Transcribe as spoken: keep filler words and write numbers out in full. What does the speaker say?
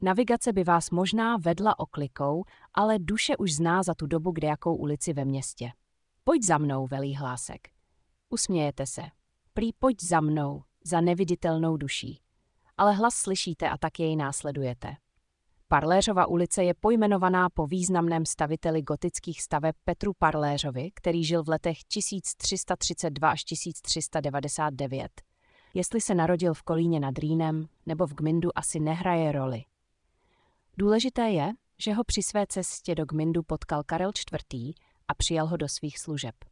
Navigace by vás možná vedla oklikou, ale duše už zná za tu dobu kdejakou ulici ve městě. Pojď za mnou, velí hlásek. Usmějete se. Prý pojď za mnou, za neviditelnou duší. Ale hlas slyšíte a tak jej následujete. Parléřova ulice je pojmenovaná po významném staviteli gotických staveb Petru Parléřovi, který žil v letech tisíc tři sta třicet dva až tisíc tři sta devadesát devět. Jestli se narodil v Kolíně nad Rýnem nebo v Gmyndu, asi nehraje roli. Důležité je, že ho při své cestě do Gmyndu potkal Karel čtvrtý. a přijal ho do svých služeb.